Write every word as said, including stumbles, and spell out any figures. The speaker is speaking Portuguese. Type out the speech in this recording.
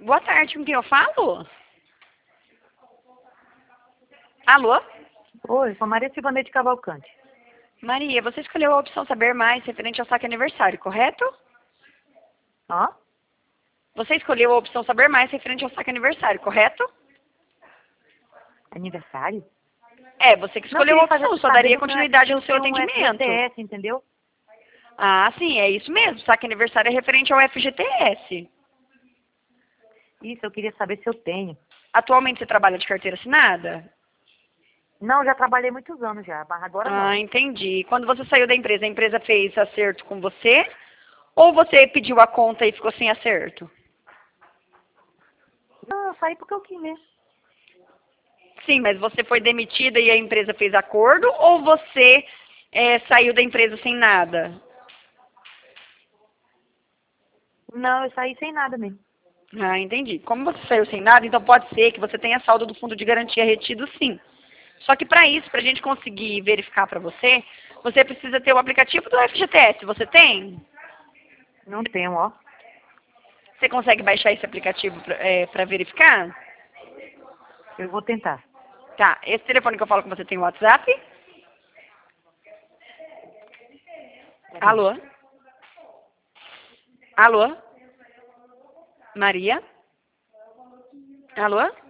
Boa tarde, com quem eu falo? Alô? Oi, sou Maria Silvana de Cavalcante. Maria, você escolheu a opção Saber Mais referente ao saque aniversário, correto? Hã? Você escolheu a opção Saber Mais referente ao saque aniversário, correto? Aniversário? É, você que Não, eu escolheu a queria fazer, opção, só saber daria do que é, continuidade ao do seu que um atendimento. F G T S, entendeu? Ah, sim, é isso mesmo. Saque aniversário é referente ao F G T S. Isso, eu queria saber se eu tenho. Atualmente você trabalha de carteira assinada? Não, já trabalhei muitos anos já, mas agora Ah, não. entendi. Quando você saiu da empresa, a empresa fez acerto com você? Ou você pediu a conta e ficou sem acerto? Não, eu saí porque eu quis mesmo. Sim, mas você foi demitida e a empresa fez acordo? Ou você é, saiu da empresa sem nada? Não, eu saí sem nada mesmo. Ah, entendi. Como você saiu sem nada, então pode ser que você tenha saldo do fundo de garantia retido, sim. Só que para isso, para a gente conseguir verificar para você, você precisa ter o aplicativo do F G T S. Você tem? Não tenho, ó. Você consegue baixar esse aplicativo para verificar? Eu vou tentar. Tá. Esse telefone que eu falo com você tem o WhatsApp? Peraí. Alô? Alô? Maria? Alô?